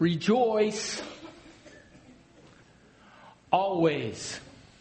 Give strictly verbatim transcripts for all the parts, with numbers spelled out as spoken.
rejoice always.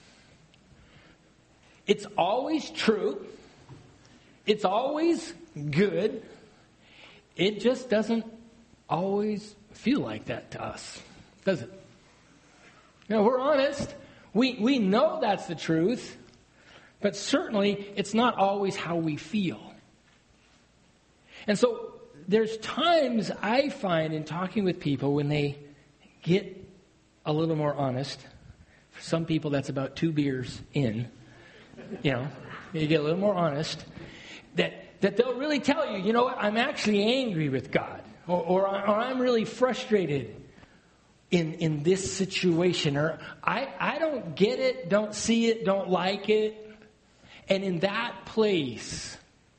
It's always true. It's always good. It just doesn't always feel like that to us, does it? You know, we're honest. We we know that's the truth, but certainly it's not always how we feel. And so there's times I find in talking with people when they get a little more honest. For some people, that's about two beers in. You know, you get a little more honest. That that they'll really tell you, you know what, I'm actually angry with God. Or, or, or I'm really frustrated in, in this situation. Or I, I don't get it, don't see it, don't like it. And in that place,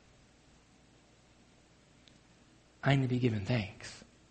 I need to be given thanks.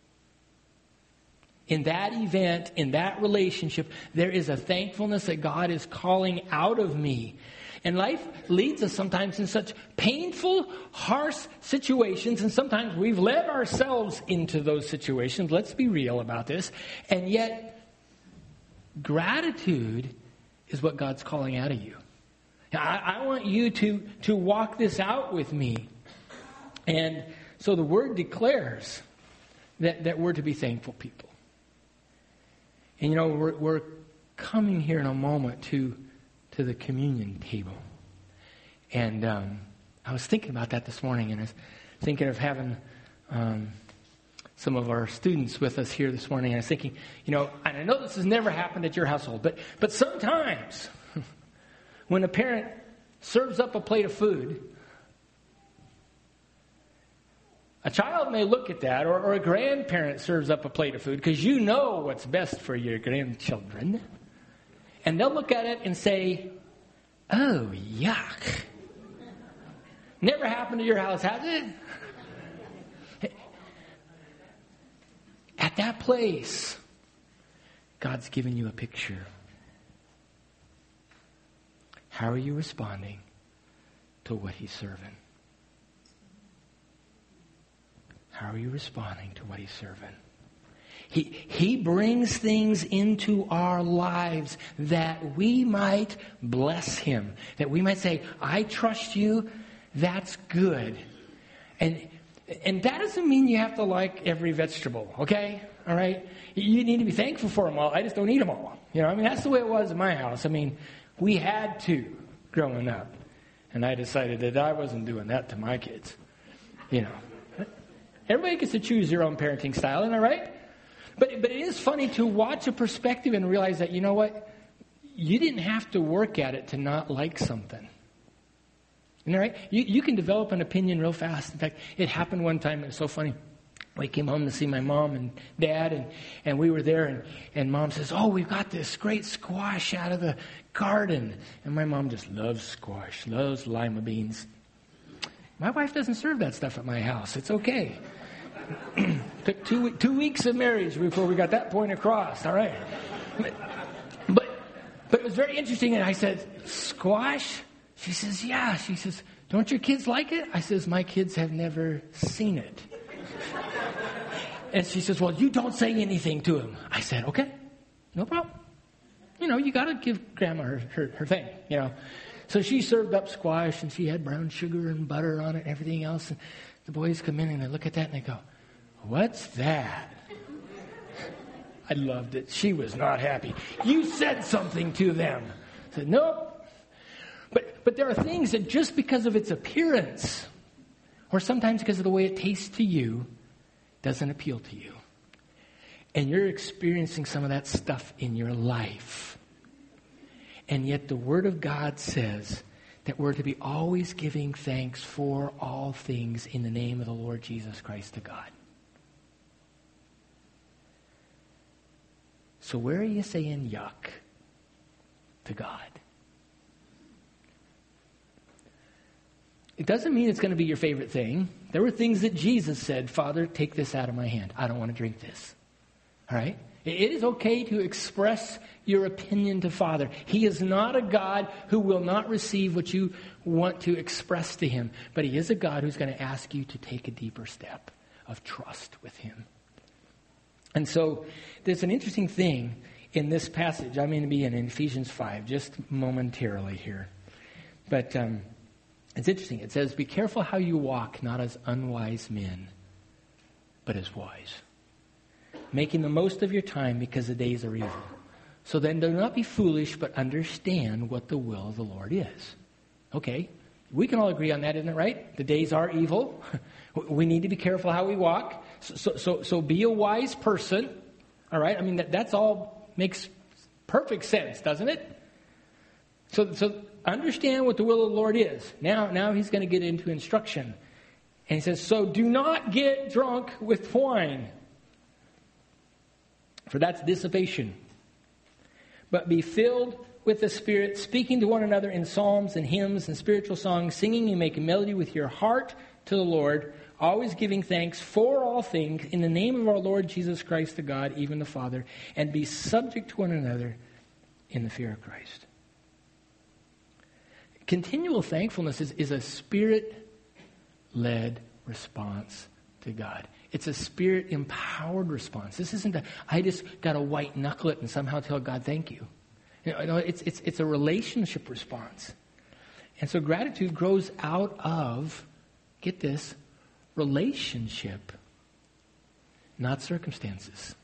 In that event, in that relationship, there is a thankfulness that God is calling out of me. And life leads us sometimes in such painful, harsh situations. And sometimes we've led ourselves into those situations. Let's be real about this. And yet, gratitude is what God's calling out of you. I, I want you to, to walk this out with me. And so the Word declares that, that we're to be thankful people. And you know, we're, we're coming here in a moment to to the communion table. And um, I was thinking about that this morning, and I was thinking of having um, some of our students with us here this morning. And I was thinking, you know, and I know this has never happened at your household, but but sometimes when a parent serves up a plate of food, a child may look at that, or, or a grandparent serves up a plate of food, because you know what's best for your grandchildren. And they'll look at it and say, oh, yuck. Never happened to your house, has it? At that place, God's given you a picture. How are you responding to what He's serving? How are you responding to what He's serving? He, he brings things into our lives that we might bless Him. That we might say, I trust you, that's good. And and that doesn't mean you have to like every vegetable, okay? All right? You need to be thankful for them all. I just don't eat them all. You know, I mean, that's the way it was in my house. I mean, we had to growing up. And I decided that I wasn't doing that to my kids. You know. Everybody gets to choose their own parenting style, isn't that right? But but it is funny to watch a perspective and realize that, you know what? You didn't have to work at it to not like something. Isn't that right? You, you can develop an opinion real fast. In fact, it happened one time. It was so funny. We came home to see my mom and dad, and, and we were there, and, and Mom says, oh, we've got this great squash out of the garden. And my mom just loves squash, loves lima beans. My wife doesn't serve that stuff at my house. It's okay. Took two two weeks of marriage before we got that point across. All right, but, but but it was very interesting. And I said, squash? She says, yeah. She says, don't your kids like it? I says, my kids have never seen it. And she says, well, you don't say anything to them. I said, okay, no problem. You know, you got to give Grandma her, her her thing. You know, so she served up squash, and she had brown sugar and butter on it and everything else. And the boys come in and they look at that and they go, what's that? I loved it. She was not happy. You said something to them. I said, nope. But but there are things that just because of its appearance, or sometimes because of the way it tastes to you, doesn't appeal to you. And you're experiencing some of that stuff in your life. And yet the Word of God says that we're to be always giving thanks for all things in the name of the Lord Jesus Christ to God. So where are you saying yuck to God? It doesn't mean it's going to be your favorite thing. There were things that Jesus said, Father, take this out of my hand. I don't want to drink this. All right? It is okay to express your opinion to Father. He is not a God who will not receive what you want to express to Him. But He is a God who's going to ask you to take a deeper step of trust with Him. And so there's an interesting thing in this passage. I'm going to be in Ephesians five just momentarily here. But um, it's interesting. It says, be careful how you walk, not as unwise men, but as wise, making the most of your time because the days are evil. So then do not be foolish, but understand what the will of the Lord is. Okay, we can all agree on that, isn't it right? The days are evil. We need to be careful how we walk. So, so, so, so be a wise person. All right, I mean, that, that's all makes perfect sense, doesn't it? So, so understand what the will of the Lord is. Now, now he's going to get into instruction. And he says, so do not get drunk with wine, for that's dissipation. But be filled with the Spirit, speaking to one another in psalms and hymns and spiritual songs, singing and making melody with your heart to the Lord, always giving thanks for all things in the name of our Lord Jesus Christ, the God, even the Father, and be subject to one another in the fear of Christ. Continual thankfulness is, is a Spirit-led response to God. It's a Spirit-empowered response. This isn't a, I just got to white knuckle it and somehow tell God thank you. You know, it's, it's, it's a relationship response. And so gratitude grows out of, get this, relationship, not circumstances.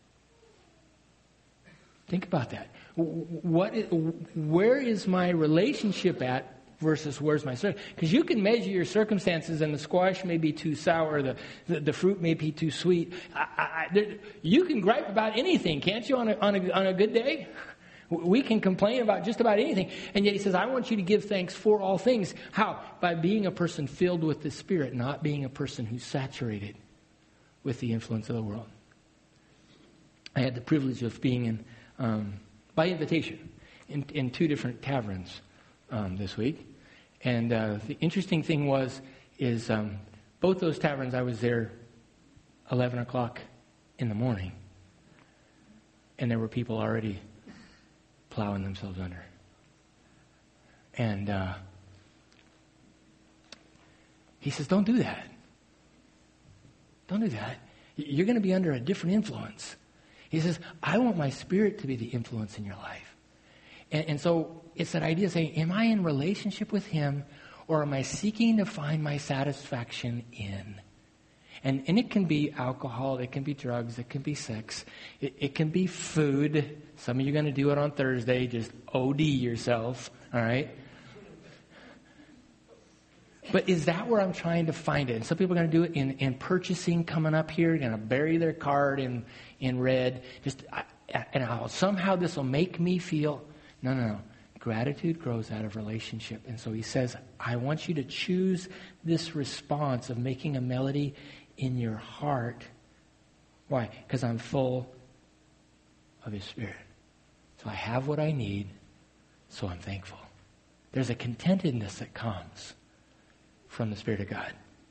Think about that. What is, where is my relationship at versus where's my circumstance? Because you can measure your circumstances, and the squash may be too sour, the, the, the fruit may be too sweet. I, I, there, you can gripe about anything, can't you, on a, on a, on a good day? We can complain about just about anything. And yet he says, I want you to give thanks for all things. How? By being a person filled with the Spirit, not being a person who's saturated with the influence of the world. I had the privilege of being in, um, by invitation, in, in two different taverns um, this week. And uh, the interesting thing was, is um, both those taverns, I was there eleven o'clock in the morning. And there were people already plowing themselves under. And uh, he says, don't do that. Don't do that. You're going to be under a different influence. He says, I want my Spirit to be the influence in your life. And, and so it's that idea of saying, am I in relationship with Him, or am I seeking to find my satisfaction in? And, and it can be alcohol, it can be drugs, it can be sex, it, it can be food. Some of you are going to do it on Thursday, just O D yourself, all right? But is that where I'm trying to find it? And some people are going to do it in, in purchasing coming up here, going to bury their card in, in red. Just I, and I'll, somehow this will make me feel, no, no, no. Gratitude grows out of relationship. And so he says, I want you to choose this response of making a melody in your heart. Why? Because I'm full of His Spirit. So I have what I need, so I'm thankful. There's a contentedness that comes from the Spirit of God.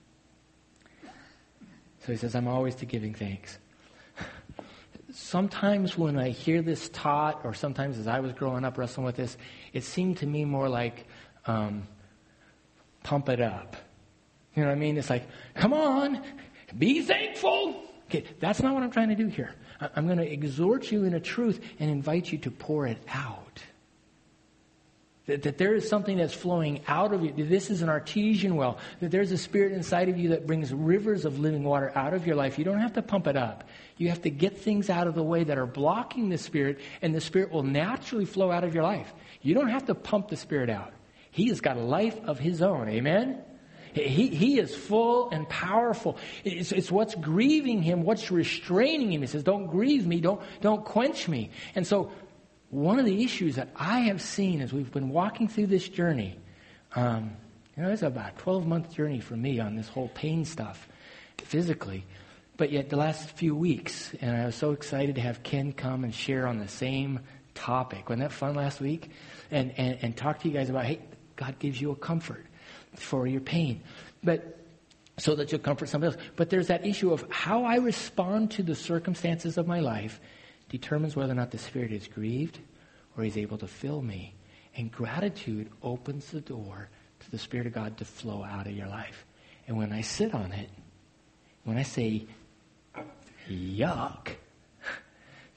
So he says, I'm always to giving thanks. Sometimes when I hear this taught, or sometimes as I was growing up wrestling with this, it seemed to me more like um, pump it up. You know what I mean? It's like, come on, be thankful. Okay, that's not what I'm trying to do here. I'm going to exhort you in a truth and invite you to pour it out. That, that there is something that's flowing out of you. This is an artesian well. That there's a Spirit inside of you that brings rivers of living water out of your life. You don't have to pump it up. You have to get things out of the way that are blocking the Spirit, and the Spirit will naturally flow out of your life. You don't have to pump the Spirit out. He has got a life of His own. Amen? He, he is full and powerful. It's, it's what's grieving Him, what's restraining Him. He says, don't grieve me, don't, don't quench me. And so one of the issues that I have seen as we've been walking through this journey, um, you know, it's about a twelve-month journey for me on this whole pain stuff physically. But yet the last few weeks, and I was so excited to have Ken come and share on the same topic. Wasn't that fun last week? And, and, and talk to you guys about, hey, God gives you a comfort for your pain, but so that you'll comfort somebody else. But there's that issue of how I respond to the circumstances of my life determines whether or not the Spirit is grieved or He's able to fill me. And gratitude opens the door to the Spirit of God to flow out of your life. And when I sit on it, when I say, yuck,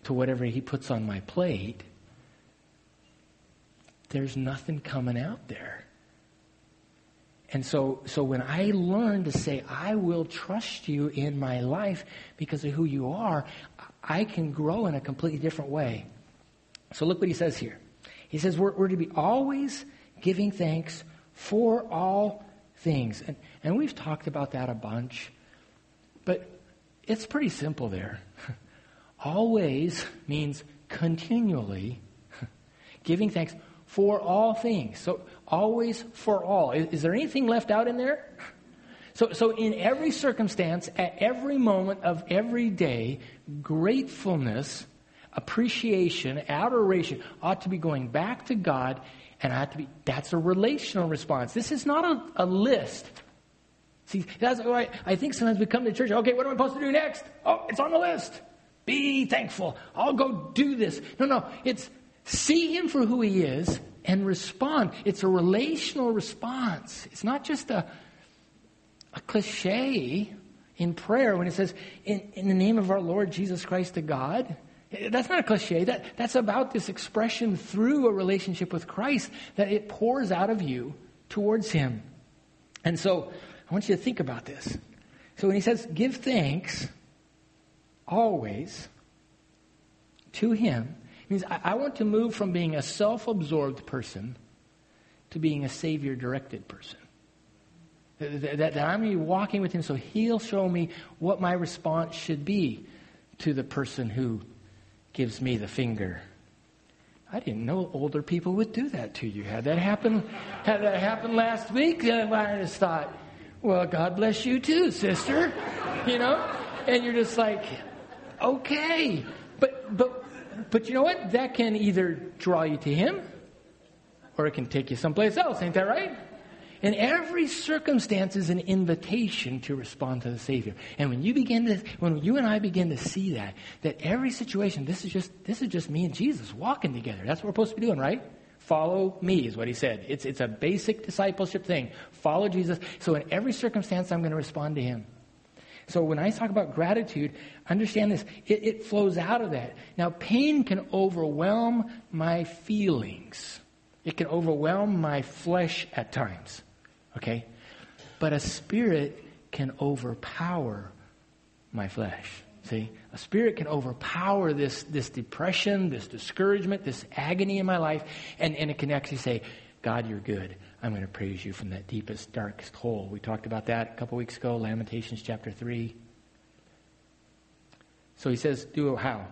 to whatever he puts on my plate, there's nothing coming out there. And so, so when I learn to say, I will trust you in my life because of who you are, I can grow in a completely different way. So look what he says here. He says we're, we're to be always giving thanks for all things. And, and we've talked about that a bunch. But it's pretty simple there. Always means continually giving thanks for all things. So always for all. Is, is there anything left out in there? So, so in every circumstance, at every moment of every day, gratefulness, appreciation, adoration ought to be going back to God, and I have to be. That's a relational response. This is not a, a list. See, that's why I think sometimes we come to church. Okay, what am I supposed to do next? Oh, it's on the list. Be thankful. I'll go do this. No, no. It's see him for who he is and respond. It's a relational response. It's not just a, a cliche in prayer when it says, in, in the name of our Lord Jesus Christ to God. That's not a cliche. That, that's about this expression through a relationship with Christ that it pours out of you towards him. And so I want you to think about this. So when he says, give thanks always to him, it means I, I want to move from being a self-absorbed person to being a Savior-directed person. That, that, that I'm going to be walking with him so he'll show me what my response should be to the person who gives me the finger. I didn't know older people would do that to you. Had that happen, had that happen last week, I just thought, well, God bless you too, sister. You know? And you're just like, okay. But, but, but you know what? That can either draw you to him or it can take you someplace else. Ain't that right? And every circumstance is an invitation to respond to the Savior. And when you begin to, when you and I begin to see that, that every situation, this is just, this is just me and Jesus walking together. That's what we're supposed to be doing, right? Follow me is what he said. It's, it's a basic discipleship thing. Follow Jesus. So in every circumstance, I'm going to respond to him. So when I talk about gratitude, understand this. It, it flows out of that. Now, pain can overwhelm my feelings. It can overwhelm my flesh at times. Okay? But a spirit can overpower my flesh. See? A spirit can overpower this, this depression, this discouragement, this agony in my life, and, and it can actually say, God, you're good. I'm going to praise you from that deepest, darkest hole. We talked about that a couple weeks ago, Lamentations chapter three. So he says, do it how?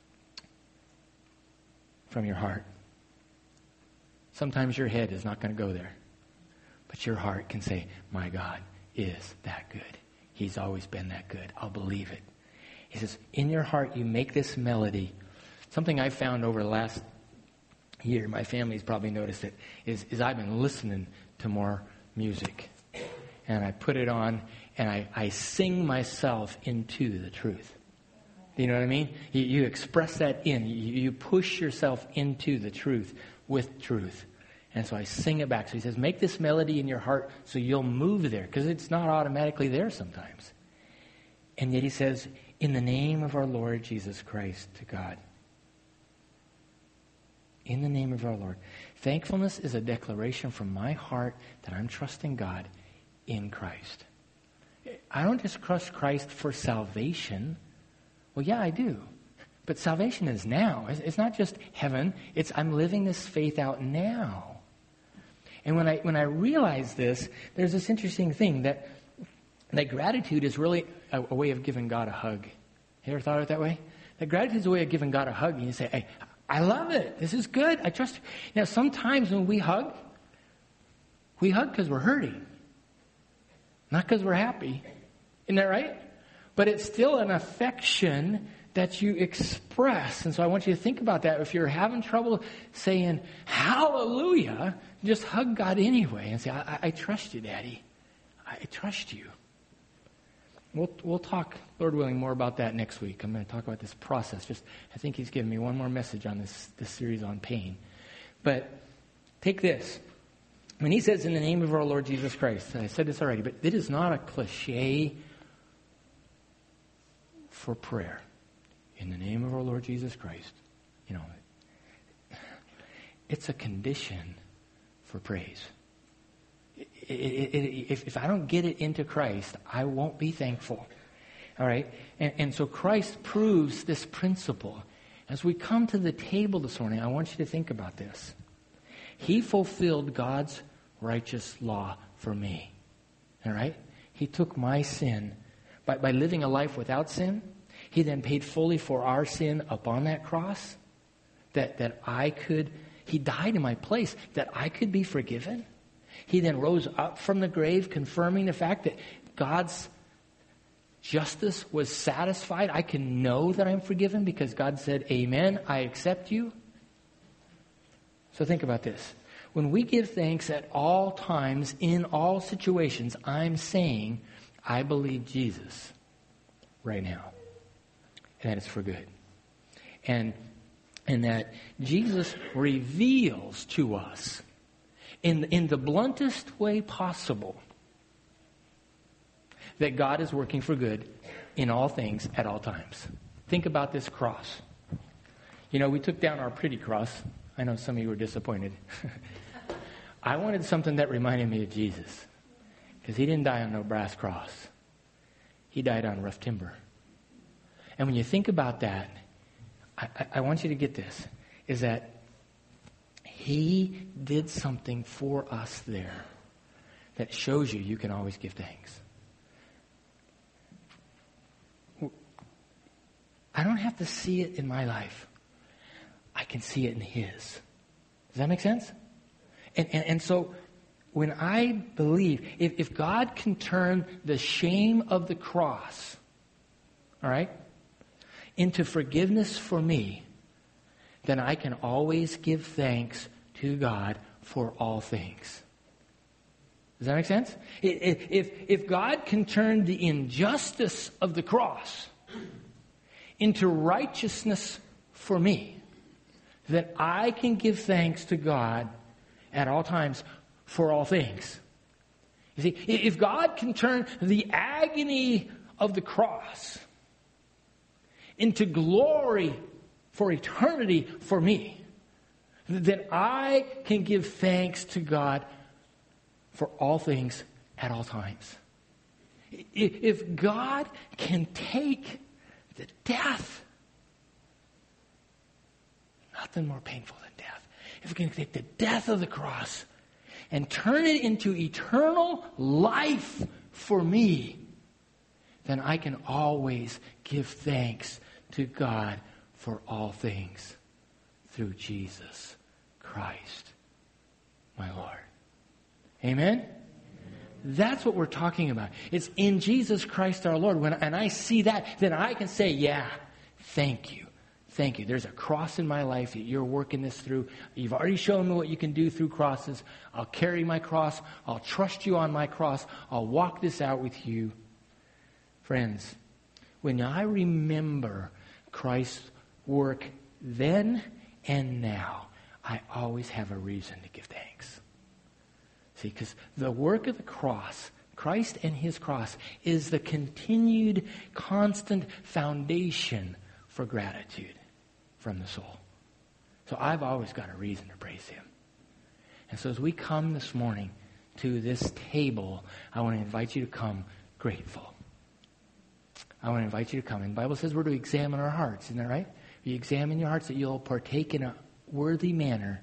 From your heart. Sometimes your head is not going to go there. But your heart can say, my God is that good. He's always been that good. I'll believe it. He says, in your heart, you make this melody. Something I've found over the last year, my family's probably noticed it, is, is I've been listening to more music. And I put it on, and I, I sing myself into the truth. You know what I mean? You, you express that in. You, you push yourself into the truth with truth. And so I sing it back. So he says, make this melody in your heart so you'll move there. Because it's not automatically there sometimes. And yet he says, in the name of our Lord Jesus Christ to God. In the name of our Lord. Thankfulness is a declaration from my heart that I'm trusting God in Christ. I don't just trust Christ for salvation. Well, yeah, I do. But salvation is now. It's not just heaven. It's I'm living this faith out now. And when I when I realize this, there's this interesting thing that that gratitude is really a, a way of giving God a hug. You ever thought of it that way? That gratitude is a way of giving God a hug. And you say, hey, I love it. This is good. I trust you. Now, sometimes when we hug, we hug because we're hurting. Not because we're happy. Isn't that right? But it's still an affection that you express. And so I want you to think about that. If you're having trouble saying hallelujah, just hug God anyway and say, I, I trust you, Daddy. I trust you. We'll we'll talk, Lord willing, more about that next week. I'm going to talk about this process. Just I think he's given me one more message on this, this series on pain. But take this. When he says in the name of our Lord Jesus Christ, I said this already, but it is not a cliche for prayer. in the name of our Lord Jesus Christ. You know, it's a condition for praise. It, it, it, if, if I don't get it into Christ, I won't be thankful. All right? And, and so Christ proves this principle. As we come to the table this morning, I want you to think about this. He fulfilled God's righteous law for me. All right? He took my sin. By, by living a life without sin, He then paid fully for our sin upon that cross. That, that I could, He died in my place, that I could be forgiven. He then rose up from the grave, confirming the fact that God's justice was satisfied. I can know that I'm forgiven because God said, amen, I accept you. So think about this. When we give thanks at all times, in all situations, I'm saying, I believe Jesus right now. And that it's for good. And, and that Jesus reveals to us in, in the bluntest way possible that God is working for good in all things at all times. Think about this cross. You know, we took down our pretty cross. I know some of you were disappointed. I wanted something that reminded me of Jesus. Because He didn't die on no brass cross. He died on rough timber. And when you think about that, I, I, I want you to get this, is that He did something for us there that shows you you can always give thanks. I don't have to see it in my life. I can see it in His. Does that make sense? And, and, and so when I believe, if, if God can turn the shame of the cross, all right, into forgiveness for me, then I can always give thanks to God for all things. Does that make sense? If, if God can turn the injustice of the cross into righteousness for me, then I can give thanks to God at all times for all things. You see, if God can turn the agony of the cross into glory for eternity for me, then I can give thanks to God for all things at all times. If God can take the death, nothing more painful than death. If He can take the death of the cross and turn it into eternal life for me, then I can always give thanks to God for all things through Jesus Christ, my Lord. Amen? Amen? That's what we're talking about. It's in Jesus Christ our Lord. When and I see that, then I can say, yeah, thank you. Thank you. There's a cross in my life that you're working this through. You've already shown me what you can do through crosses. I'll carry my cross. I'll trust you on my cross. I'll walk this out with you. Friends, when I remember Christ's work then and now, I always have a reason to give thanks. See, because the work of the cross, Christ and His cross, is the continued, constant foundation for gratitude from the soul. So I've always got a reason to praise Him. And so as we come this morning to this table, I want to invite you to come grateful. I want to invite you to come. And the Bible says we're to examine our hearts. Isn't that right? You examine your hearts that you'll partake in a worthy manner.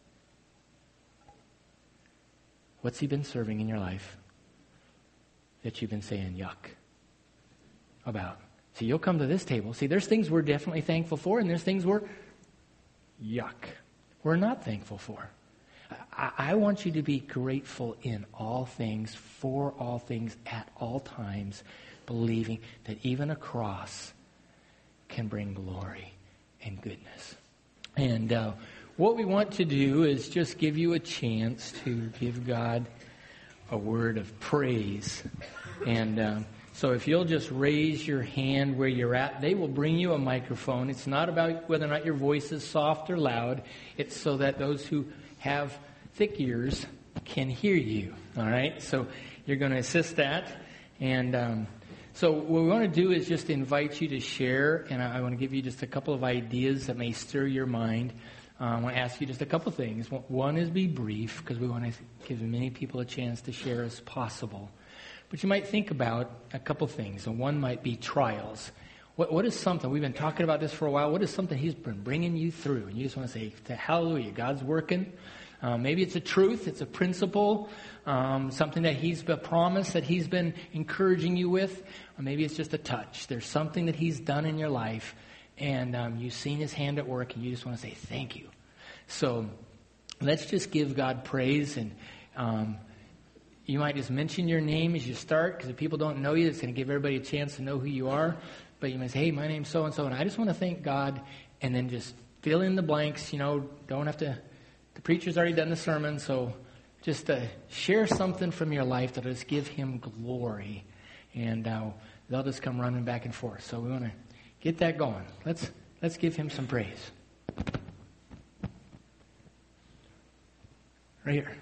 What's He been serving in your life that you've been saying yuck about? See, you'll come to this table. See, there's things we're definitely thankful for, and there's things we're yuck. We're not thankful for. I, I want you to be grateful in all things, for all things, at all times, believing that even a cross can bring glory and goodness. And uh, what we want to do is just give you a chance to give God a word of praise. And uh, so if you'll just raise your hand where you're at, they will bring you a microphone. It's not about whether or not your voice is soft or loud. It's so that those who have thick ears can hear you. All right? So you're going to assist that. And um, So what we want to do is just invite you to share, and I want to give you just a couple of ideas that may stir your mind. Uh, I want to ask you just a couple things. One is be brief, because we want to give as many people a chance to share as possible. But you might think about a couple things, and one might be trials. What, what is something, we've been talking about this for a while, what is something he's been bringing you through? And you just want to say, to hallelujah, God's working. Uh, maybe it's a truth, it's a principle, um, something that he's a promise that he's been encouraging you with. Or maybe it's just a touch. There's something that he's done in your life, and um, you've seen his hand at work, and you just want to say thank you. So let's just give God praise, and um, you might just mention your name as you start, because if people don't know you, it's going to give everybody a chance to know who you are. But you might say, hey, my name's so-and-so, and I just want to thank God, and then just fill in the blanks. You know, don't have to, the preacher's already done the sermon, so just uh, share something from your life that'll just give him glory, and uh, they'll just come running back and forth. So we want to get that going. Let's let's give him some praise. Right here.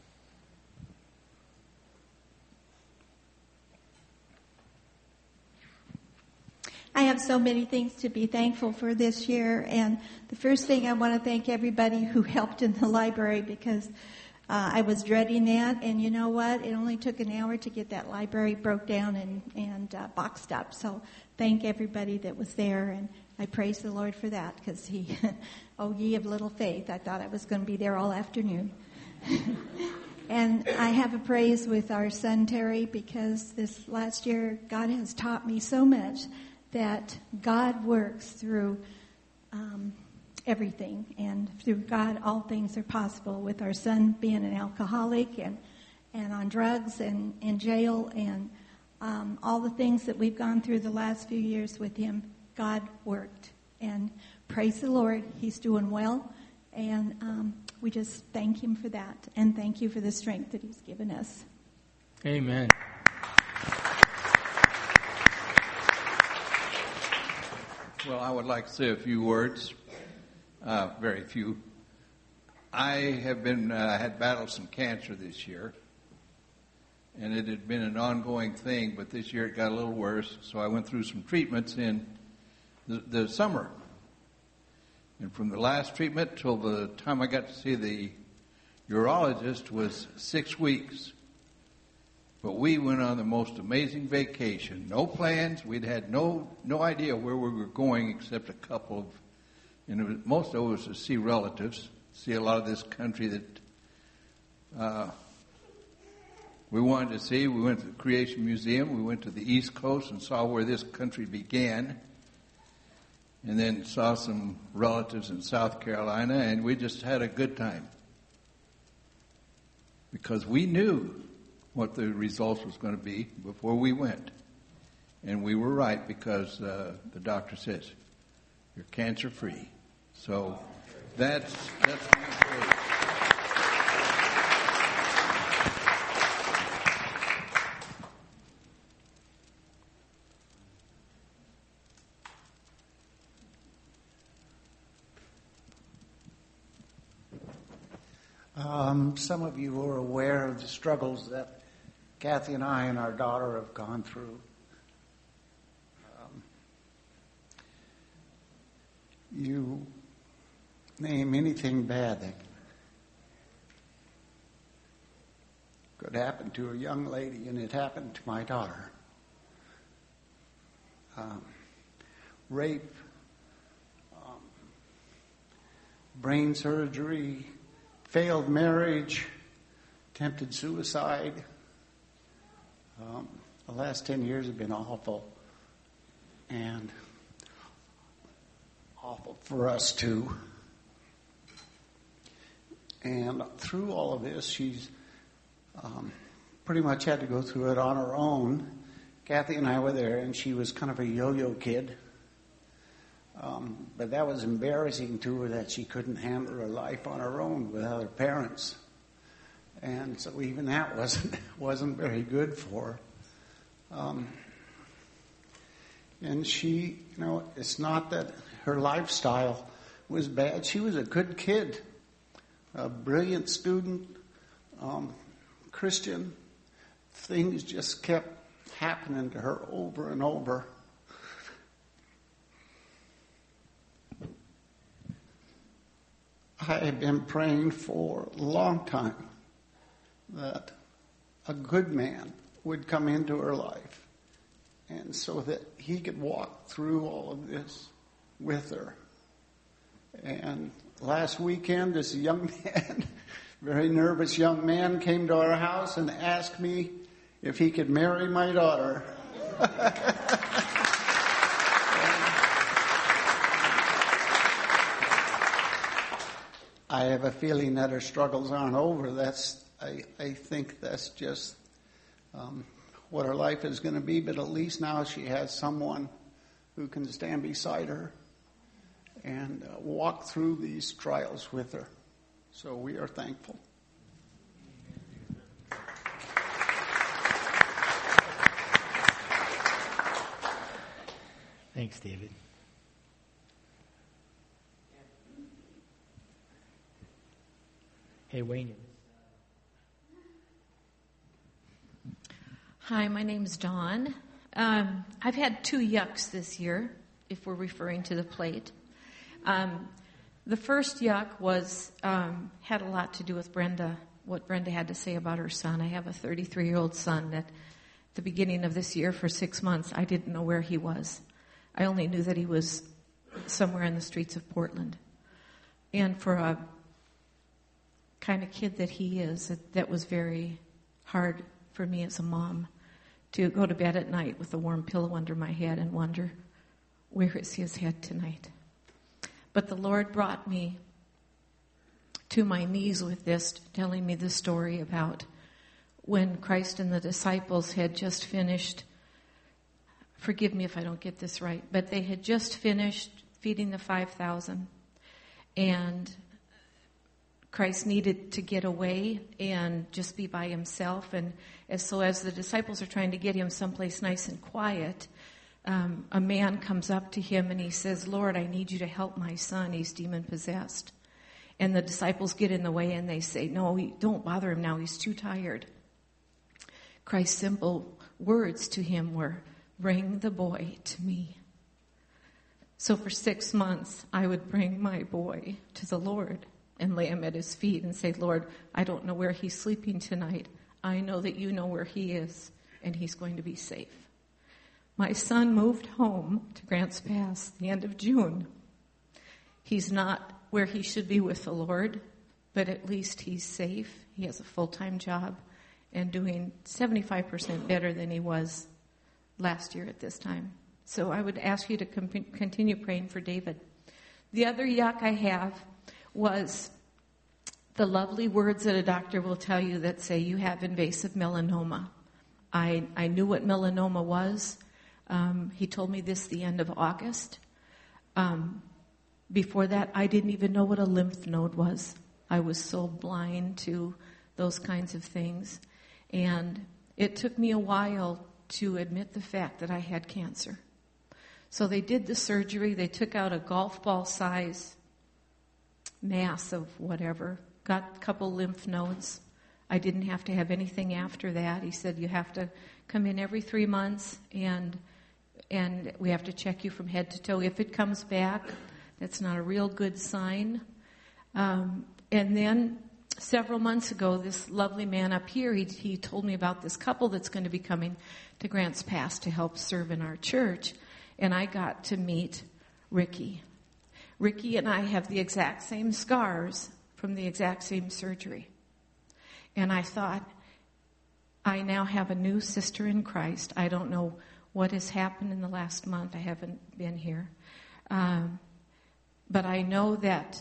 I have so many things to be thankful for this year, and the first thing I want to thank everybody who helped in the library, because uh, I was dreading that, and you know what? It only took an hour to get that library broke down and, and uh, boxed up, so thank everybody that was there, and I praise the Lord for that, because he, oh ye of little faith, I thought I was going to be there all afternoon. And I have a praise with our son Terry, because this last year God has taught me so much that God works through um, everything, and through God all things are possible. With our son being an alcoholic and and on drugs and in jail, and um, all the things that we've gone through the last few years with him, God worked. And praise the Lord, he's doing well, and um, we just thank him for that, and thank you for the strength that he's given us. Amen. Well, I would like to say a few words, uh, very few. I have been, uh, had battled some cancer this year, and it had been an ongoing thing, but this year it got a little worse, so I went through some treatments in the, the summer. And from the last treatment till the time I got to see the urologist was six weeks. But we went on the most amazing vacation. No plans. We'd had no no idea where we were going except a couple of, and it was, most of it was to see relatives, see a lot of this country that uh, we wanted to see. We went to the Creation Museum. We went to the East Coast and saw where this country began. And then saw some relatives in South Carolina, and we just had a good time. Because we knew what the results was going to be before we went. And we were right, because uh, the doctor says, you're cancer-free. So that's, that's my praise. Um, some of you are aware of the struggles that Kathy and I and our daughter have gone through. Um, you name anything bad that could happen to a young lady, and it happened to my daughter. Um, rape, um, brain surgery, failed marriage, attempted suicide. Um, the last ten years have been awful, and awful for us too. And through all of this, she's um, pretty much had to go through it on her own. Kathy and I were there, and she was kind of a yo-yo kid. Um, but that was embarrassing to her, that she couldn't handle her life on her own without her parents. And so even that wasn't wasn't very good for her. Um, and she, you know, it's not that her lifestyle was bad. She was a good kid, a brilliant student, um, Christian. Things just kept happening to her over and over. I have been praying for a long time that a good man would come into her life, and so that he could walk through all of this with her. And last weekend, this young man, very nervous young man, came to our house and asked me if he could marry my daughter. I have a feeling that her struggles aren't over. That's I, I think that's just um, what her life is going to be. But at least now she has someone who can stand beside her and uh, walk through these trials with her. So we are thankful. Thanks, David. Hey, Wayne. Hi, my name's Dawn. Um, I've had two yucks this year, if we're referring to the plate. Um, the first yuck was um, had a lot to do with Brenda, what Brenda had to say about her son. I have a thirty-three-year-old son that at the beginning of this year, for six months, I didn't know where he was. I only knew that he was somewhere in the streets of Portland. And for a kind of kid that he is, that was very hard for me as a mom to go to bed at night with a warm pillow under my head and wonder, where is his head tonight? But the Lord brought me to my knees with this, telling me the story about when Christ and the disciples had just finished, forgive me if I don't get this right, but they had just finished feeding the five thousand, and Christ needed to get away and just be by himself. And as, so as the disciples are trying to get him someplace nice and quiet, um, a man comes up to him and he says, Lord, I need you to help my son. He's demon-possessed. And the disciples get in the way and they say, no, don't bother him now. He's too tired. Christ's simple words to him were, bring the boy to me. So for six months, I would bring my boy to the Lord and lay him at his feet and say, Lord, I don't know where he's sleeping tonight. I know that you know where he is, and he's going to be safe. My son moved home to Grants Pass the end of June. He's not where he should be with the Lord, but at least he's safe. He has a full-time job and doing seventy-five percent better than he was last year at this time. So I would ask you to com- continue praying for David. The other yuck I have was the lovely words that a doctor will tell you that say you have invasive melanoma. I, I knew what melanoma was. Um, he told me this the end of August. Um, before that, I didn't even know what a lymph node was. I was so blind to those kinds of things. And it took me a while to admit the fact that I had cancer. So they did the surgery. They took out a golf ball size mass of whatever, got a couple lymph nodes. I didn't have to have anything after that. He said, you have to come in every three months and and we have to check you from head to toe. If it comes back, that's not a real good sign. Um, and then several months ago, this lovely man up here, he, he told me about this couple that's going to be coming to Grants Pass to help serve in our church. And I got to meet Ricky. Ricky and I have the exact same scars from the exact same surgery. And I thought, I now have a new sister in Christ. I don't know what has happened in the last month. I haven't been here. Um, but I know that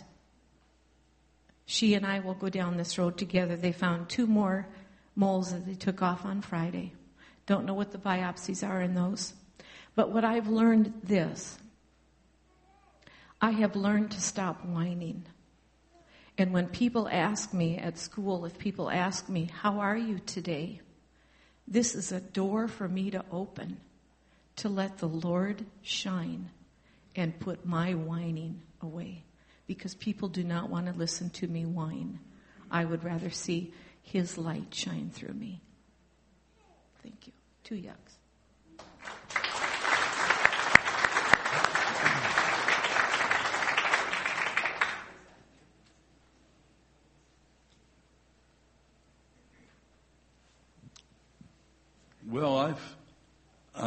she and I will go down this road together. They found two more moles that they took off on Friday. Don't know what the biopsies are in those. But what I've learned this, I have learned to stop whining. And when people ask me at school, if people ask me, how are you today? This is a door for me to open, to let the Lord shine and put my whining away. Because people do not want to listen to me whine. I would rather see his light shine through me. Thank you. Two yucks.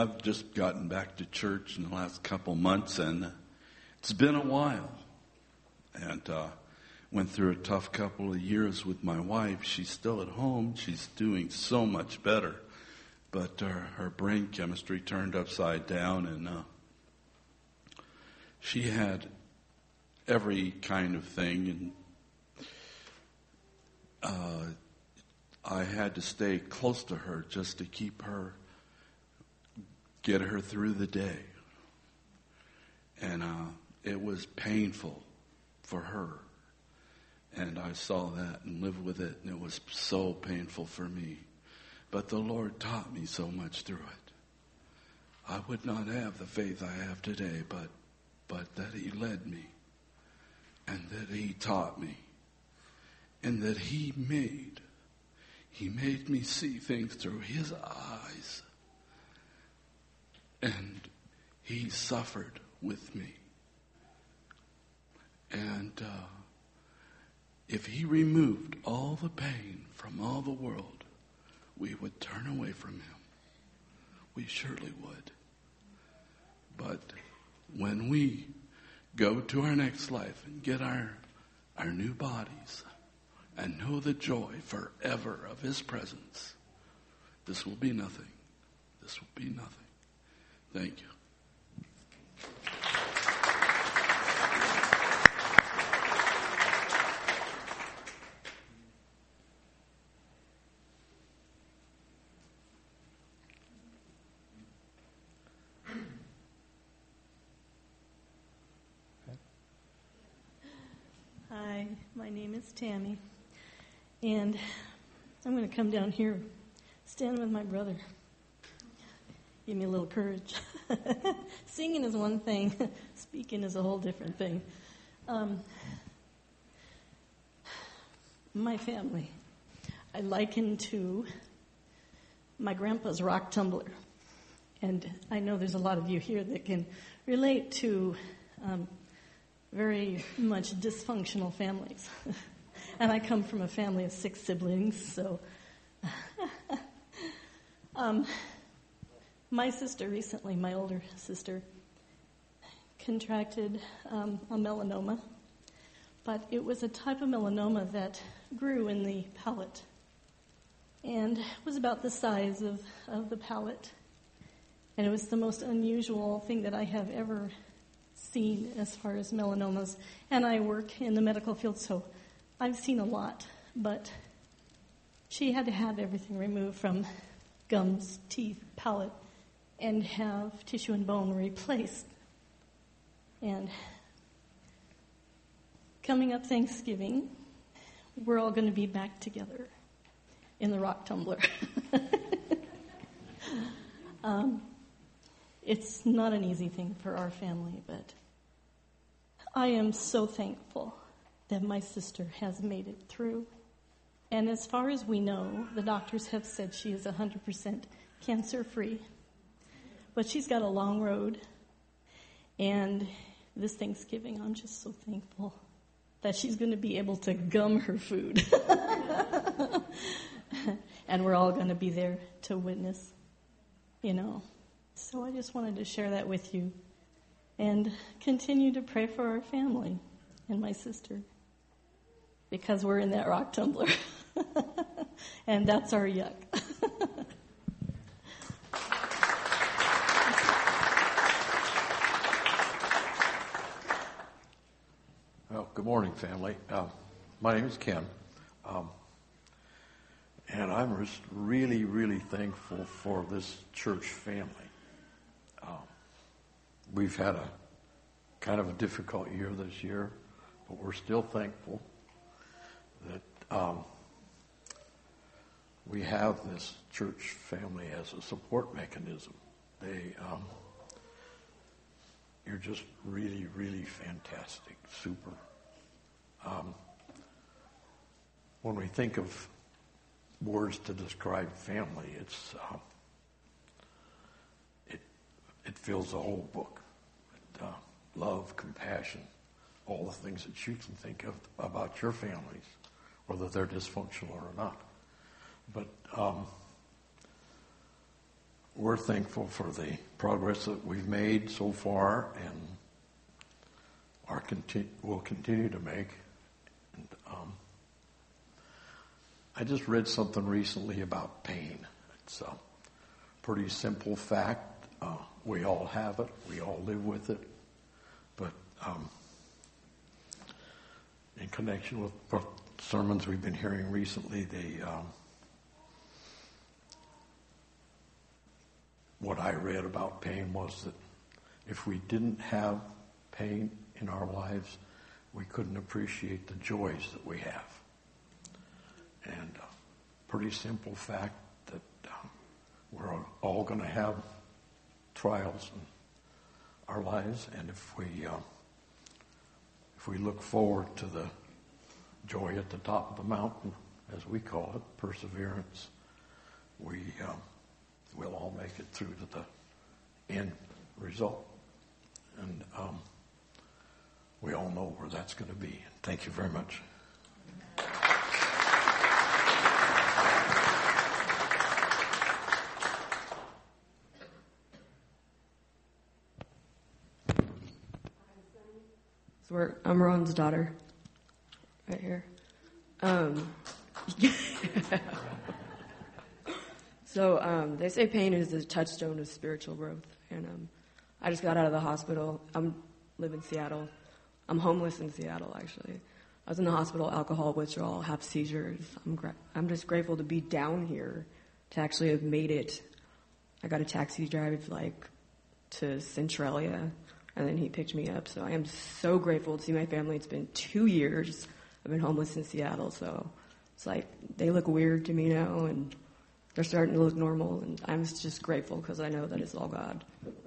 I've just gotten back to church in the last couple months, and it's been a while. And uh, went through a tough couple of years with my wife. She's still at home. She's doing so much better. But uh, her brain chemistry turned upside down, and uh, she had every kind of thing. And uh, I had to stay close to her just to keep her, get her through the day. And uh, it was painful for her. And I saw that and lived with it, and it was so painful for me. But the Lord taught me so much through it. I would not have the faith I have today, but but that He led me, and that He taught me, and that He made, He made me see things through His eyes. And He suffered with me. And uh, if He removed all the pain from all the world, we would turn away from Him. We surely would. But when we go to our next life and get our, our new bodies and know the joy forever of His presence, this will be nothing. This will be nothing. Thank you. Hi, my name is Tammy, and I'm going to come down here, stand with my brother. Give me a little courage. Singing is one thing. Speaking is a whole different thing. Um, my family, I liken to my grandpa's rock tumbler. And I know there's a lot of you here that can relate to um, very much dysfunctional families. And I come from a family of six siblings, so... um, my sister recently, my older sister, contracted um, a melanoma, but it was a type of melanoma that grew in the palate and was about the size of, of the palate. And it was the most unusual thing that I have ever seen as far as melanomas. And I work in the medical field, so I've seen a lot. But she had to have everything removed from gums, teeth, palate, and have tissue and bone replaced. And coming up Thanksgiving, we're all going to be back together in the rock tumbler. um, it's not an easy thing for our family, but I am so thankful that my sister has made it through. And as far as we know, the doctors have said she is one hundred percent cancer-free. But she's got a long road. And this Thanksgiving, I'm just so thankful that she's going to be able to gum her food. And we're all going to be there to witness, you know. So I just wanted to share that with you and continue to pray for our family and my sister, because we're in that rock tumbler. And that's our yuck. Well, good morning, family. Uh, my name is Ken. Um, and I'm just really, really thankful for this church family. Um, we've had a kind of a difficult year this year, but we're still thankful that um, we have this church family as a support mechanism. They, um, you're just really, really fantastic, super. Um, when we think of words to describe family, it's uh, it it fills the whole book. It, uh, love, compassion, all the things that you can think of about your families, whether they're dysfunctional or not. But um, we're thankful for the progress that we've made so far and are conti- will continue to make. And, um, I just read something recently about pain. It's a pretty simple fact. Uh, we all have it. We all live with it. But um, in connection with sermons we've been hearing recently, they, um, what I read about pain was that if we didn't have pain in our lives, we couldn't appreciate the joys that we have. And a pretty simple fact that uh, we're all going to have trials in our lives, and if we uh, if we look forward to the joy at the top of the mountain, as we call it, perseverance, we uh, will all make it through to the end result. And um, we all know where that's going to be. Thank you very much. So we're, I'm Ron's daughter, right here. Um, so um, they say pain is the touchstone of spiritual growth. And um, I just got out of the hospital. I live in Seattle. I'm homeless in Seattle, actually. I was in the hospital, alcohol withdrawal, have seizures. I'm gra- I'm just grateful to be down here, to actually have made it. I got a taxi drive like to Centralia. And then he picked me up. So I am so grateful to see my family. It's been two years. I've been homeless in Seattle. So it's like they look weird to me now, and they're starting to look normal. And I'm just grateful because I know that it's all God.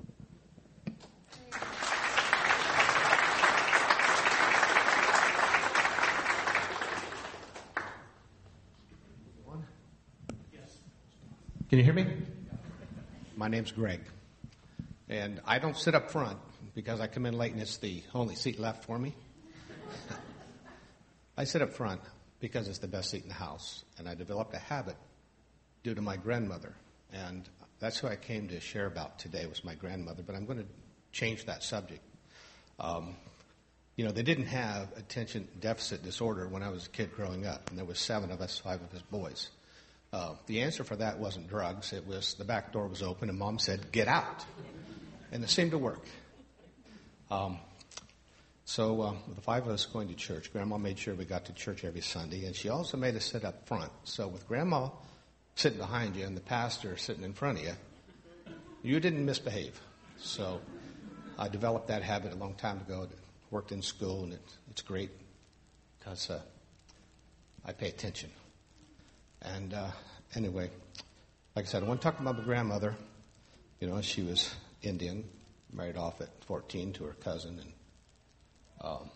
Can you hear me? My name's Greg. And I don't sit up front because I come in late and it's the only seat left for me. I sit up front because it's the best seat in the house. And I developed a habit due to my grandmother. And that's who I came to share about today, was my grandmother. But I'm going to change that subject. Um, you know, they didn't have attention deficit disorder when I was a kid growing up. And there was seven of us, five of us boys. Uh, the answer for that wasn't drugs. It was the back door was open and Mom said, "Get out." And it seemed to work. Um, so um, with the five of us going to church, Grandma made sure we got to church every Sunday, and she also made us sit up front. So with Grandma sitting behind you and the pastor sitting in front of you, you didn't misbehave. So I developed that habit a long time ago. It worked in school, and it, it's great because uh, I pay attention. And uh, anyway, like I said, I want to talk about my grandmother. You know, she was Indian, married off at fourteen to her cousin, and um,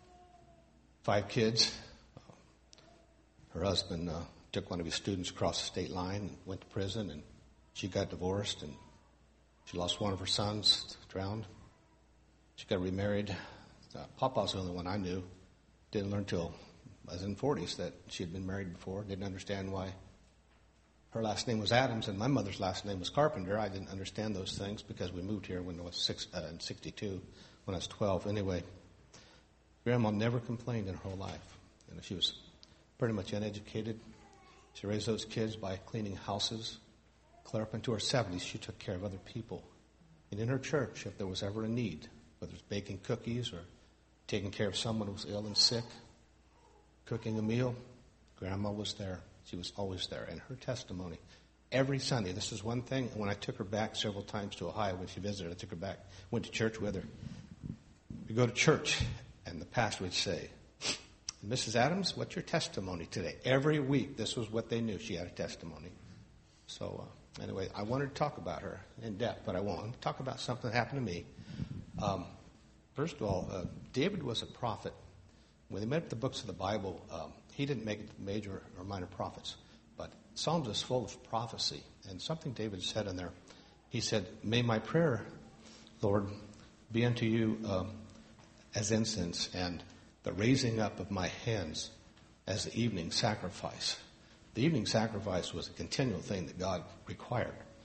five kids. Uh, her husband uh, took one of his students across the state line and went to prison, and she got divorced, and she lost one of her sons, drowned. She got remarried. Uh, Papa's the only one I knew. Didn't learn till I was in the forties that she had been married before. Didn't understand why her last name was Adams and my mother's last name was Carpenter. I didn't understand those things because we moved here when I was six, uh, in sixty-two, when I was twelve. Anyway, Grandma never complained in her whole life. You know, she was pretty much uneducated. She raised those kids by cleaning houses. Clear up into her seventies, she took care of other people. And in her church, if there was ever a need, whether it's baking cookies or taking care of someone who was ill and sick, cooking a meal, Grandma was there. She was always there. And her testimony, every Sunday, this is one thing. When I took her back several times to Ohio when she visited, I took her back, went to church with her. We go to church, and the pastor would say, "Missus Adams, what's your testimony today?" Every week, this was what they knew. She had a testimony. So uh, anyway, I wanted to talk about her in depth, but I won't. Talk about something that happened to me. Um, first of all, uh, David was a prophet. When they made up the books of the Bible, um, he didn't make it to major or minor prophets. But Psalms is full of prophecy. And something David said in there, he said, "May my prayer, Lord, be unto you um, as incense, and the raising up of my hands as the evening sacrifice." The evening sacrifice was a continual thing that God required.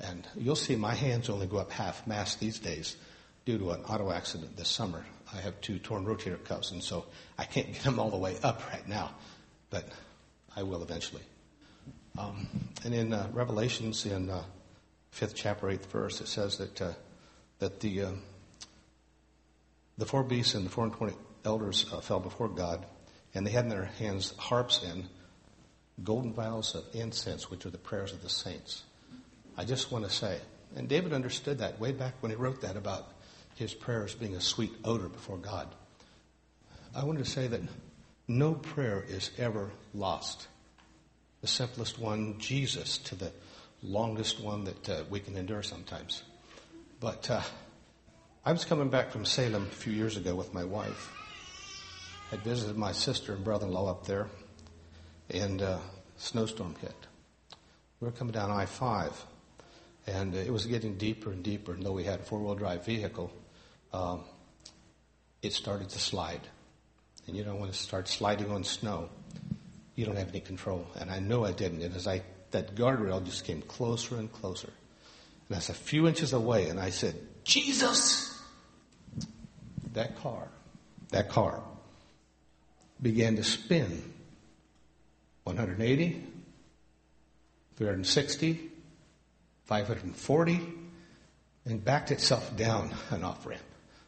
And you'll see my hands only go up half-mast these days due to an auto accident this summer. I have two torn rotator cuffs, and so I can't get them all the way up right now, but I will eventually. Um, and in uh, Revelations, in uh, fifth chapter, eighth verse, it says that uh, that the uh, the four beasts and the four and twenty elders uh, fell before God, and they had in their hands harps and golden vials of incense, which are the prayers of the saints. I just want to say, and David understood that way back when he wrote that about his prayers being a sweet odor before God. I wanted to say that no prayer is ever lost. The simplest one, Jesus, to the longest one that uh, we can endure sometimes. But uh, I was coming back from Salem a few years ago with my wife. I'd visited my sister and brother-in-law up there, and uh, snowstorm hit. We were coming down I five, and it was getting deeper and deeper, and though we had a four-wheel drive vehicle, um, it started to slide. And you know, when it starts sliding on snow, you don't have any control. And I know I didn't. And as I, that guardrail just came closer and closer. And I was a few inches away, and I said, Jesus! That car, that car began to spin one hundred eighty, three hundred sixty, five hundred forty, and backed itself down an off-ramp.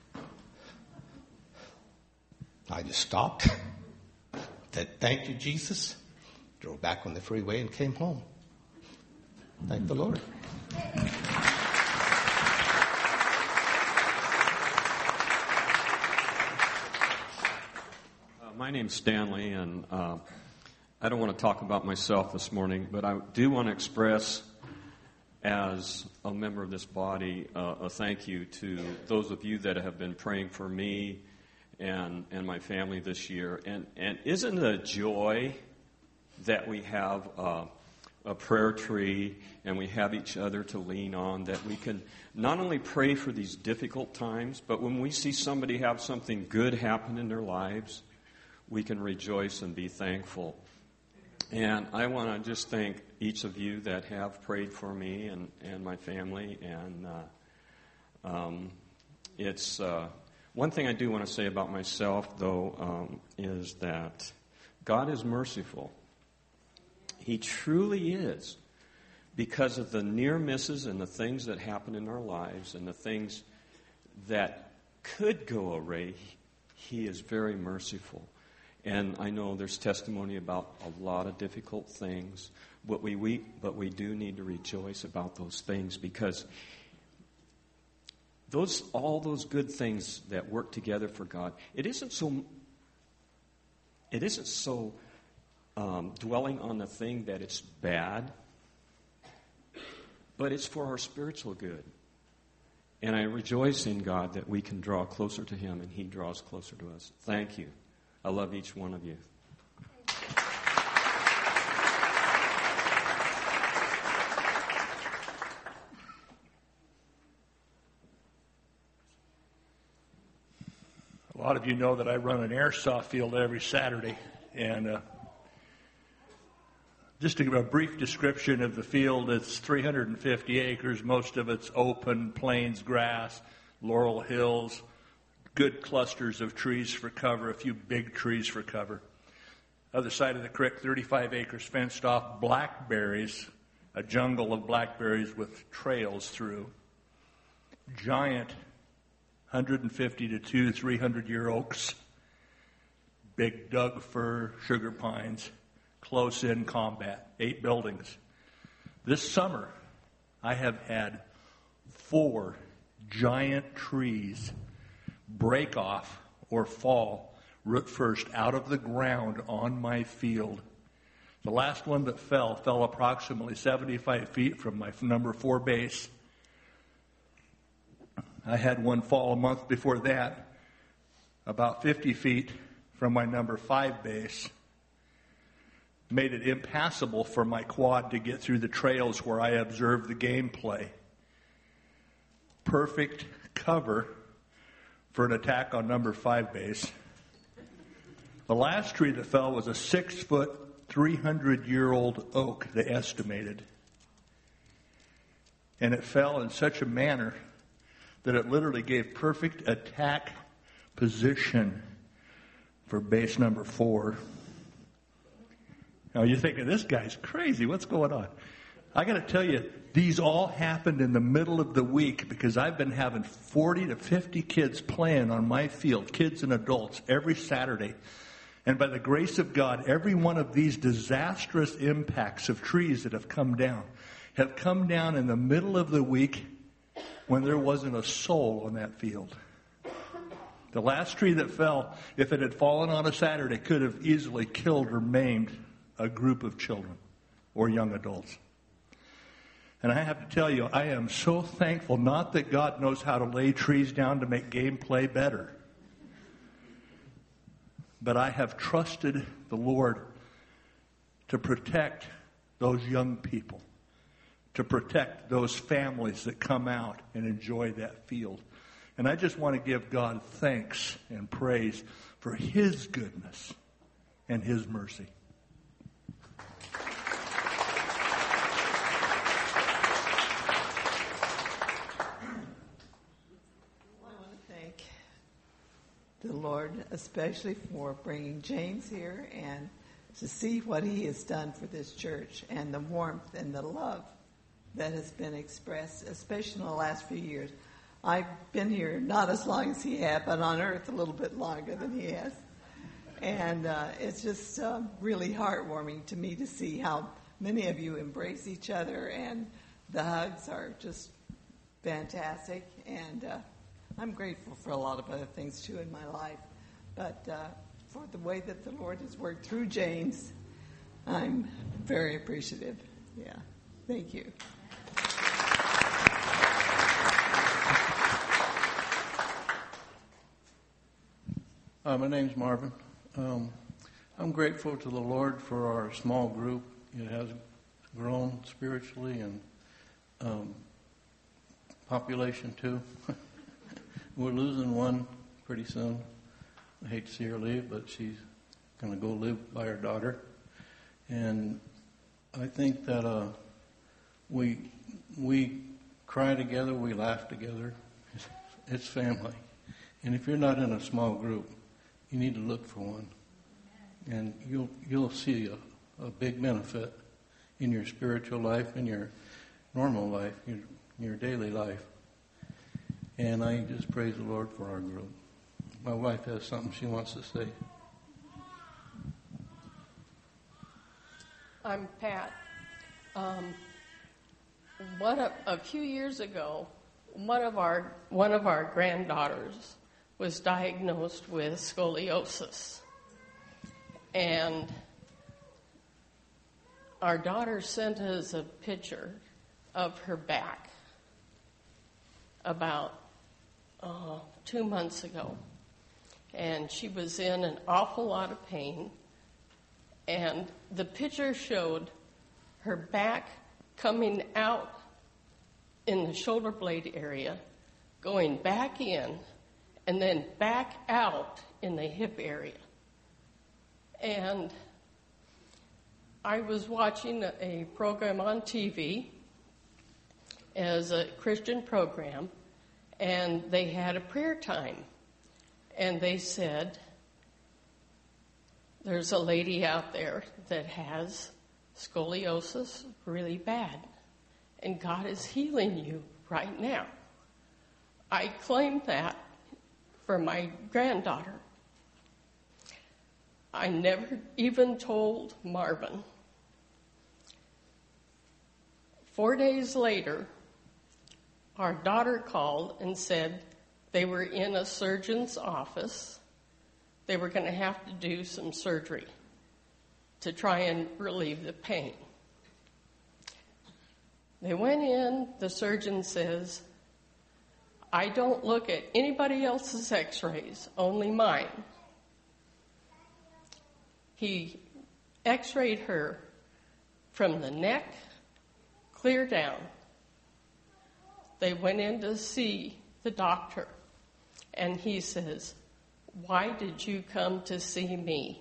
I just stopped, said, thank you, Jesus, drove back on the freeway and came home. Thank the Lord. Uh, my name's Stanley, and uh, I don't want to talk about myself this morning, but I do want to express, as a member of this body, uh, a thank you to those of you that have been praying for me and and my family this year. And, and isn't it a joy that we have uh, a prayer tree and we have each other to lean on, that we can not only pray for these difficult times, but when we see somebody have something good happen in their lives, we can rejoice and be thankful. And I want to just thank each of you that have prayed for me and, and my family. And uh, um, it's uh, one thing I do want to say about myself, though, um, is that God is merciful. He truly is, because of the near misses and the things that happen in our lives and the things that could go awry. He is very merciful. And I know there's testimony about a lot of difficult things, but we, we but we do need to rejoice about those things, because those all those good things that work together for God, it isn't so it isn't so um, dwelling on the thing that it's bad, but it's for our spiritual good. And I rejoice in God that we can draw closer to Him and He draws closer to us. Thank you. I love each one of you. A lot of you know that I run an airsoft field every Saturday, and uh, just to give a brief description of the field, it's three hundred fifty acres. Most of it's open, plains, grass, laurel hills, good clusters of trees for cover, a few big trees for cover. Other side of the creek, thirty-five acres fenced off, blackberries, a jungle of blackberries with trails through. Giant one hundred fifty to two, three hundred year oaks, big Doug fir, sugar pines, close in combat, eight buildings. This summer, I have had four giant trees break off or fall root first out of the ground on my field. The last one that fell fell approximately seventy-five feet from my number four base. I had one fall a month before that, about fifty feet from my number five base. Made it impassable for my quad to get through the trails where I observed the gameplay. Perfect cover for an attack on number five base. The last tree that fell was a six-foot, three hundred year old oak, they estimated. and it fell in such a manner that it literally gave perfect attack position for base number four. Now you're thinking, this guy's crazy. What's going on? I got to tell you, these all happened in the middle of the week because I've been having forty to fifty kids playing on my field, kids and adults, every Saturday. And by the grace of God, every one of these disastrous impacts of trees that have come down have come down in the middle of the week when there wasn't a soul on that field. The last tree that fell, if it had fallen on a Saturday, could have easily killed or maimed a group of children or young adults. And I have to tell you, I am so thankful, not that God knows how to lay trees down to make gameplay better, but I have trusted the Lord to protect those young people, to protect those families that come out and enjoy that field. And I just want to give God thanks and praise for His goodness and His mercy. The Lord, especially for bringing James here and to see what he has done for this church and the warmth and the love that has been expressed, especially in the last few years. I've been here not as long as he had, but on earth a little bit longer than he has. And uh, it's just uh, really heartwarming to me to see how many of you embrace each other, and the hugs are just fantastic. And uh, I'm grateful for a lot of other things, too, in my life. But uh, for the way that the Lord has worked through James, I'm very appreciative. Yeah. Thank you. Uh, my name's Marvin. Um, I'm grateful to the Lord for our small group. It has grown spiritually and um, population, too. We're losing one pretty soon. I hate to see her leave, but she's going to go live by her daughter. And I think that uh, we we cry together, we laugh together. It's, it's family. And if you're not in a small group, you need to look for one. And you'll you'll see a, a big benefit in your spiritual life, in your normal life, your, your daily life. And I just praise the Lord for our group. My wife has something she wants to say. I'm Pat. Um, what a, a few years ago, one of our one of our granddaughters was diagnosed with scoliosis, and our daughter sent us a picture of her back about uh, two months ago, and she was in an awful lot of pain, and the picture showed her back coming out in the shoulder blade area, going back in, and then back out in the hip area. And I was watching a program on T V as a Christian program, and they had a prayer time. And they said, there's a lady out there that has scoliosis really bad, and God is healing you right now. I claimed that for my granddaughter. I never even told Marvin. Four days later, our daughter called and said they were in a surgeon's office. They were going to have to do some surgery to try and relieve the pain. They went in, the surgeon says, I don't look at anybody else's x-rays, only mine. He x-rayed her from the neck clear down. They went in to see the doctor, and he says, why did you come to see me?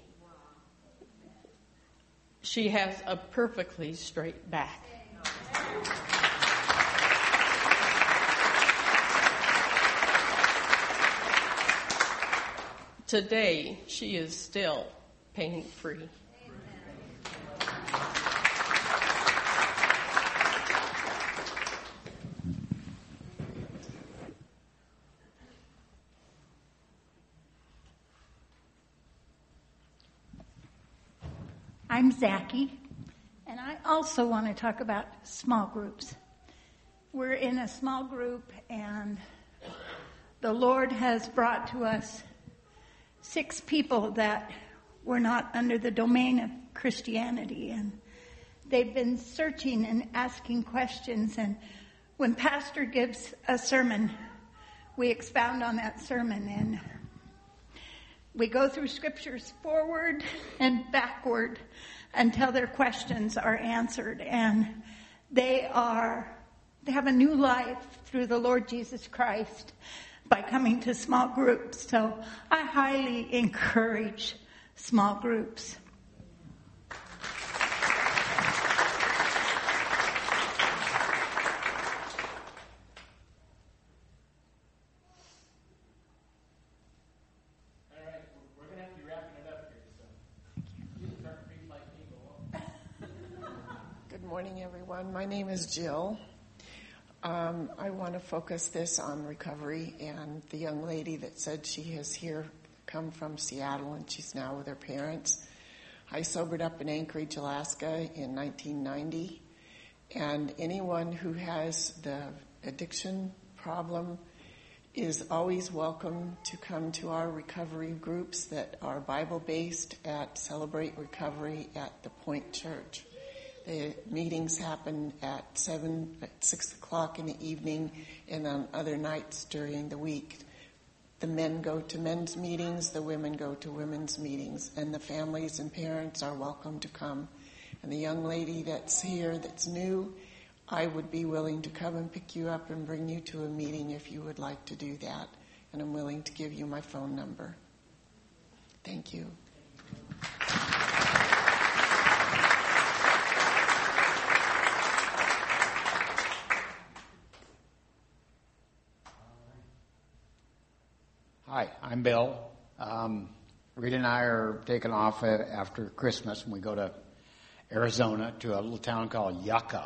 She has a perfectly straight back. today she is still pain-free. I'm Zachy, and I also want to talk about small groups. We're in a small group, and the Lord has brought to us six people that were not under the domain of Christianity, and they've been searching and asking questions, and when Pastor gives a sermon, we expound on that sermon, and we go through scriptures forward and backward until their questions are answered. And they are, they have a new life through the Lord Jesus Christ by coming to small groups. So I highly encourage small groups. Good morning, everyone. My name is Jill. Um, I want to focus this on recovery and the young lady that said she has here come from Seattle and she's now with her parents. I sobered up in Anchorage, Alaska in nineteen ninety, and anyone who has the addiction problem is always welcome to come to our recovery groups that are Bible-based at Celebrate Recovery at the Point Church. The meetings happen at seven, at six o'clock in the evening, and on other nights during the week. The men go to men's meetings, the women go to women's meetings, and the families and parents are welcome to come. And the young lady that's here, that's new, I would be willing to come and pick you up and bring you to a meeting if you would like to do that. And I'm willing to give you my phone number. Thank you. Hi, I'm Bill. Um, Rita and I are taking off after Christmas, and we go to Arizona to a little town called Yucca.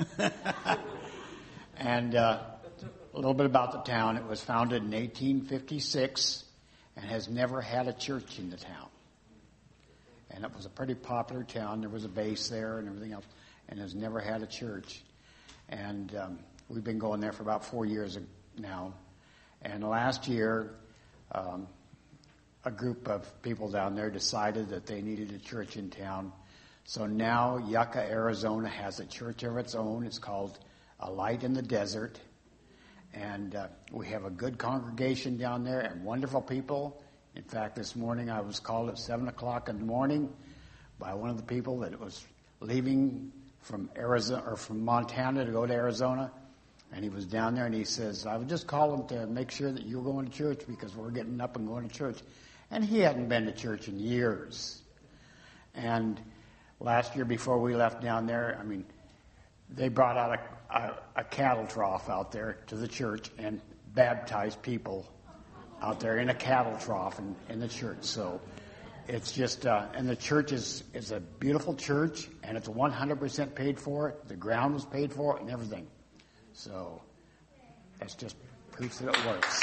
And uh, a little bit about the town. It was founded in eighteen fifty-six and has never had a church in the town. And it was a pretty popular town. There was a base there and everything else, and has never had a church. And um, we've been going there for about four years now. And last year, Um, a group of people down there decided that they needed a church in town. So now Yucca, Arizona has a church of its own. It's called A Light in the Desert. And uh, we have a good congregation down there and wonderful people. In fact, this morning I was called at seven o'clock in the morning by one of the people that was leaving from Arizona or from Montana to go to Arizona. And he was down there, and he says, I was just calling to make sure that you were going to church because we're getting up and going to church. And he hadn't been to church in years. And last year before we left down there, I mean, they brought out a, a, a cattle trough out there to the church and baptized people out there in a cattle trough in, in the church. So it's just, uh, and the church is, is a beautiful church, and it's one hundred percent paid for it. The ground was paid for it and everything. So that's just proof that it works.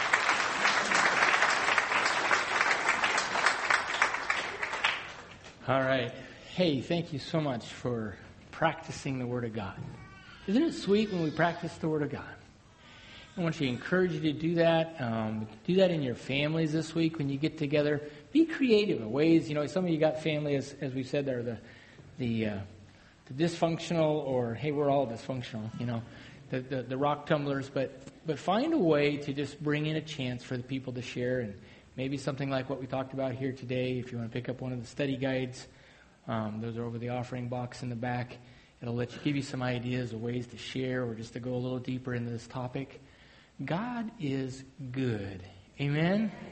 All right. Hey, thank you so much for practicing the Word of God. Isn't it sweet when we practice the Word of God? I want to encourage you to do that. Um, do that in your families this week when you get together. Be creative in ways. You know, some of you got family, as, as we said there, the the, uh, the dysfunctional, or hey, we're all dysfunctional. You know. The, the, the rock tumblers, but but find a way to just bring in a chance for the people to share, and maybe something like what we talked about here today. If you want to pick up one of the study guides, um, those are over the offering box in the back. It'll let you give you some ideas of ways to share or just to go a little deeper into this topic. God is good. Amen?